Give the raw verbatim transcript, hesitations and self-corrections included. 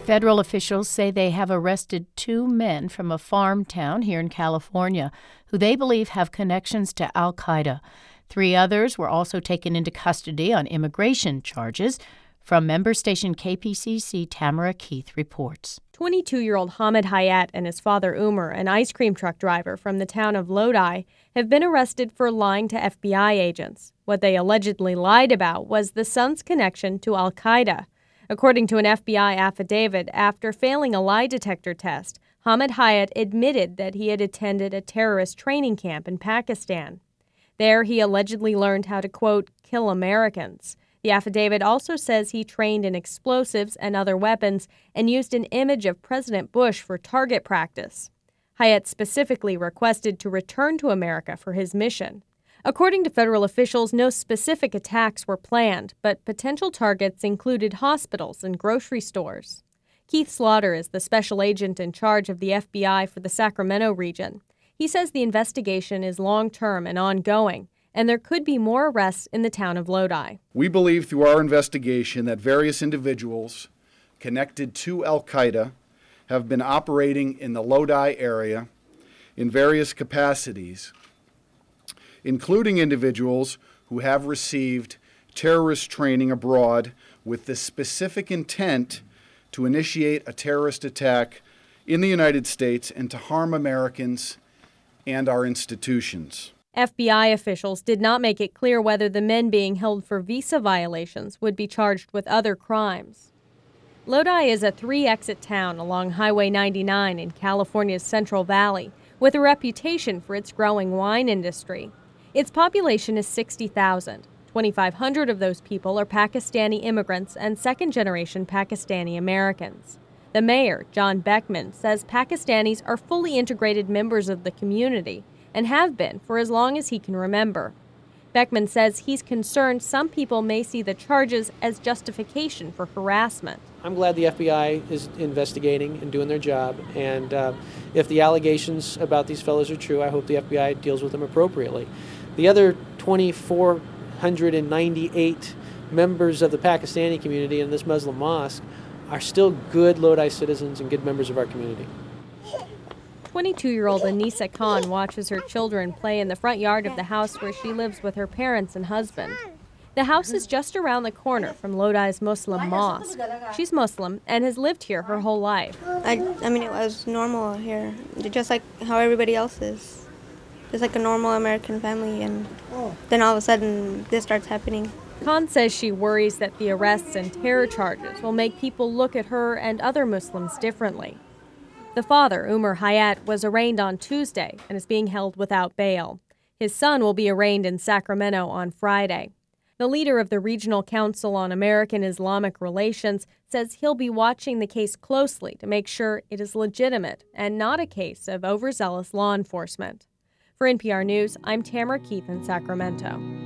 Federal officials say they have arrested two men from a farm town here in California who they believe have connections to al-Qaeda. Three others were also taken into custody on immigration charges. From member station K P C C, Tamara Keith reports. twenty-two-year-old Hamid Hayat and his father Umar, an ice cream truck driver from the town of Lodi, have been arrested for lying to F B I agents. What they allegedly lied about was the son's connection to al-Qaeda. According to an F B I affidavit, after failing a lie detector test, Hamid Hayat admitted that he had attended a terrorist training camp in Pakistan. There, he allegedly learned how to, quote, kill Americans. The affidavit also says he trained in explosives and other weapons and used an image of President Bush for target practice. Hayat specifically requested to return to America for his mission. According to federal officials, no specific attacks were planned, but potential targets included hospitals and grocery stores. Keith Slaughter is the special agent in charge of the F B I for the Sacramento region. He says the investigation is long-term and ongoing, and there could be more arrests in the town of Lodi. We believe through our investigation that various individuals connected to al-Qaeda have been operating in the Lodi area in various capacities, including individuals who have received terrorist training abroad with the specific intent to initiate a terrorist attack in the United States and to harm Americans and our institutions. F B I officials did not make it clear whether the men being held for visa violations would be charged with other crimes. Lodi is a three-exit town along Highway ninety-nine in California's Central Valley, with a reputation for its growing wine industry. Its population is sixty thousand. twenty-five hundred of those people are Pakistani immigrants and second-generation Pakistani Americans. The mayor, John Beckman, says Pakistanis are fully integrated members of the community and have been for as long as he can remember. Beckman says he's concerned some people may see the charges as justification for harassment. I'm glad the F B I is investigating and doing their job, and uh, if the allegations about these fellows are true, I hope the F B I deals with them appropriately. The other two thousand four hundred ninety-eight members of the Pakistani community in this Muslim mosque are still good Lodi citizens and good members of our community. twenty-two-year-old Anisa Khan watches her children play in the front yard of the house where she lives with her parents and husband. The house is just around the corner from Lodi's Muslim mosque. She's Muslim and has lived here her whole life. I, I mean, it was normal here, just like how everybody else is. Just like a normal American family, and then all of a sudden this starts happening. Khan says she worries that the arrests and terror charges will make people look at her and other Muslims differently. The father, Umar Hayat, was arraigned on Tuesday and is being held without bail. His son will be arraigned in Sacramento on Friday. The leader of the Regional Council on American Islamic Relations says he'll be watching the case closely to make sure it is legitimate and not a case of overzealous law enforcement. For N P R News, I'm Tamara Keith in Sacramento.